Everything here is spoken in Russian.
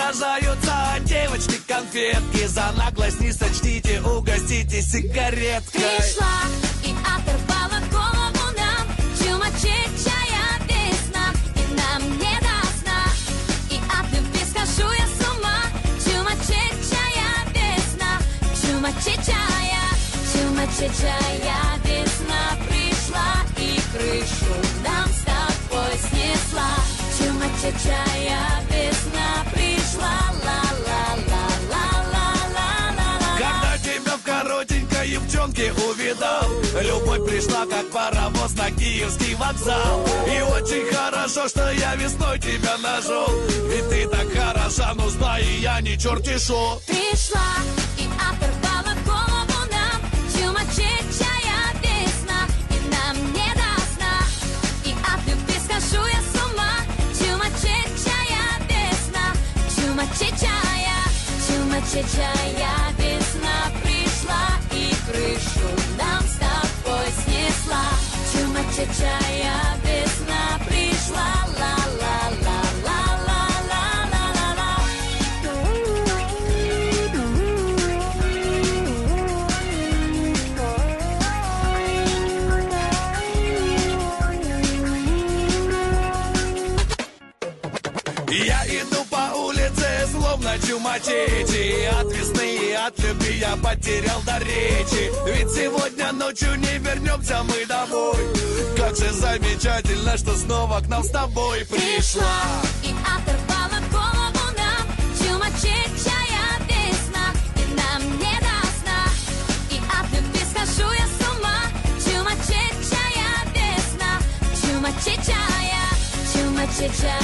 сажаются девочки конфетки. За наглость не сочтите, угостите сигареткой. Пришла и оторвала голову нам чумачечая весна, и нам не до сна. И от любви схожу я с ума. Чумачечая весна, чумачечая, чумачечая весна пришла и крышу нам с тобой снесла. Чумачечая весна пришла, ла-ла-ла-ла-ла-ла-ла-ла. Когда тебя в коротенькой юбчонке увидал, любовь пришла, как паровоз на Киевский вокзал. И очень хорошо, что я весной тебя нашел, ведь ты так хороша, но знай, я не черти шо. Пришла и оторвала голову нам чумачечая весна, и нам не до сна. И от любви схожу я с ума. Чумачечая весна, чумачечая, чумачечая весна пришла и крышу нам с тобой снесла. Чумачечая весна пришла, ла-ла-ла-ла-ла-ла-ла-ла. Я иду по улице, словно чумачечи. От весны и от любви я потерял до речи. Ведь сегодня ночью не вернемся мы домой. Как же замечательно, что снова к нам с тобой пришла. И оторвала голову нам чумачечая весна, и нам не до сна. И от любви схожу я с ума. Чумачечая весна, чумачечая, чумачечая